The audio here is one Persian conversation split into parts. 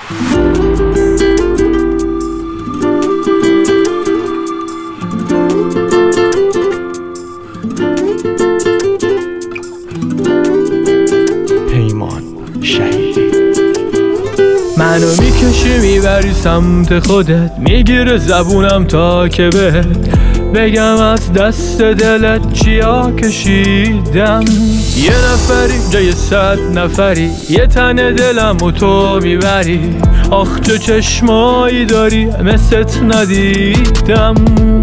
پیمان شهیدی. منو میکشی میبری سمت خودت، میگیره زبونم تا که بهت بگم از دست دلت چیا کشیدم. یه نفری جای 100 نفری، یه تن دلم و تو میبری. آخ چه چشمایی داری مثلت ندیدم.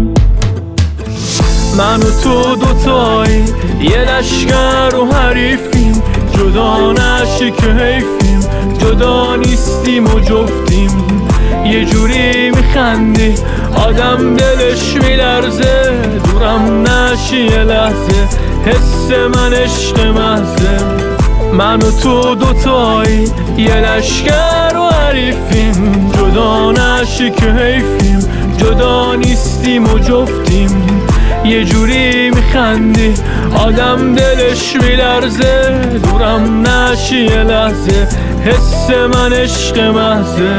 من و تو دوتایی یه لشکر و حریفیم، جدا نشی که حیفیم، جدا نیستیم و جفتیم. یه جوری میخندی آدم دلش میلرزه، دورم نشی یه لحظه، حس من عشق محضه. من و تو دوتایی یه لشکر و حریفیم، جدا نشی که حیفیم، جدا نیستیم و جفتیم. یه جوری میخندی آدم دلش میلرزه، دورم نشی یه لحظه، حس من عشق محضه.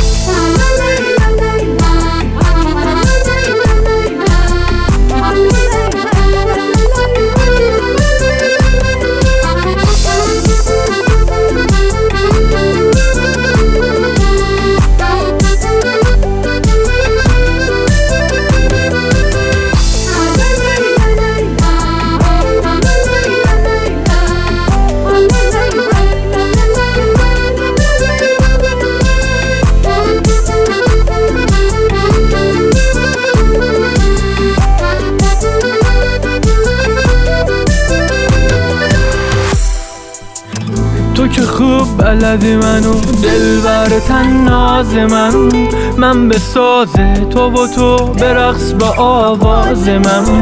تو که خوب بلدی منو دلبر تناز من به ساز تو و تو به رقص با آواز من.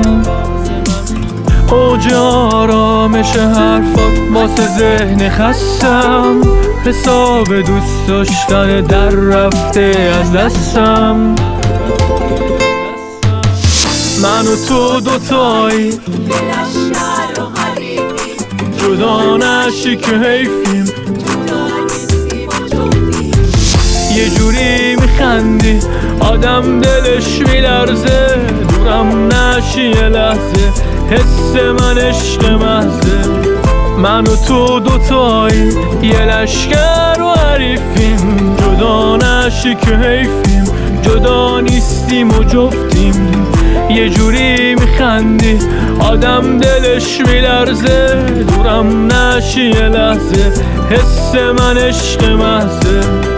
اوج آرامش حرفات واسه ذهن خستم، حساب دوست داشتن در رفته از دستم. من و تو دوتایی جدا نشی که حیفیم، یه جوری میخندی آدم دلش میلرزه، دورم نشی یه لحظه، حس من عشق محضه. من و تو دوتایی یه لشکر و حریفیم، جدا نشی که حیفیم، جدا نیستیم و جفتیم. یه جوری میخندی آدم دلش میلرزه، دورم نشی یه لحظه، حس من عشق محضه.